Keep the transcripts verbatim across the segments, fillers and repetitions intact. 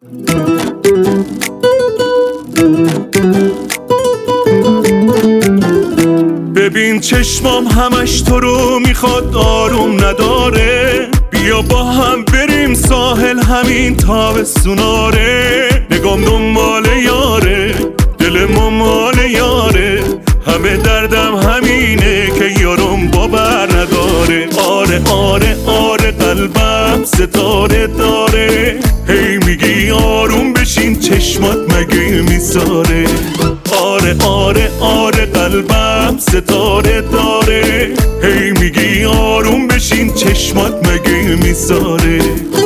ببین چشمام همش تو رو میخواد، آروم نداره. بیا با هم بریم ساحل همین تابستوناره. نگام دنبال یاره، دل ما مال یاره. همه دردم همینه که یارم باور نداره. آره آره آره قلبم ستاره داره. هی میگی آروم بشین چشمات مگه میساره. آره آره آره قلبم ستاره داره. هی میگی آروم بشین چشمات مگه میساره.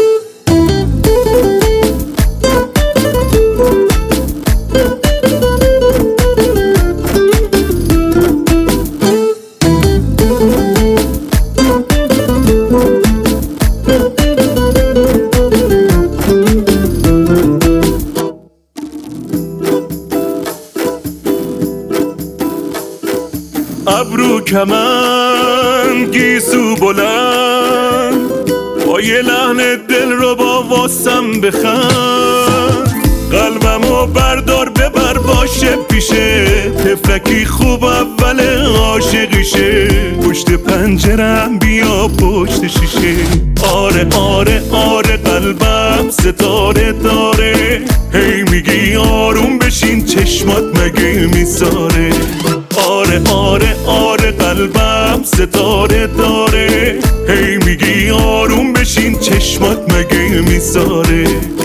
ابرو کمن گیسو بلند، با یه لحن دل رو با واسم بخند. قلبمو بردار ببر باشه پیشه، تفلکی خوب اول عاشقیشه. پشت پنجرم بیا پشت شیشه. آره آره آره قلبم ستاره داره. هی میگی آروم بشین چشمات مگه میساره. آره آره آره قلبم ستاره داره. هی میگی آروم بشین چشمات مگه میساره.